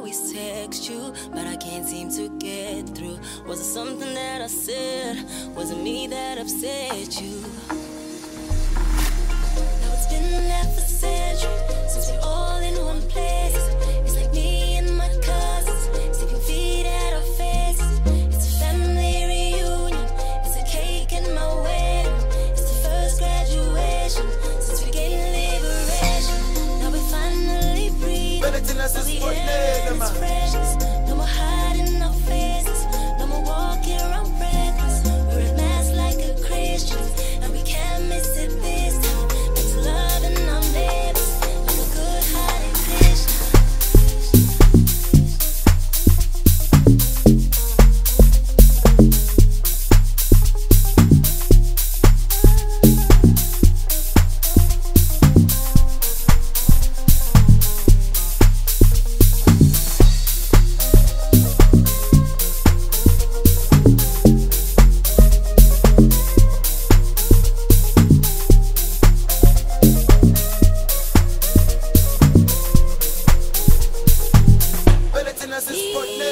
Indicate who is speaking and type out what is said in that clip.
Speaker 1: always text you, but I can't seem to get through. Was it something that I said? Was it me that upset you? Now it's been there for centuries, since we're all in one place. It's like me and my cousins, sleeping feet at our faces. It's a family reunion, it's a cake and my wedding. It's the first graduation, since we gained liberation. Now we're finally breathing, all the air is precious. No more hiding our faces, no more walking around reckless. We're a mask like a Christian, and we can't miss it this time. Back to loving our neighbors, like a good Hare Krishna.
Speaker 2: Sputnik.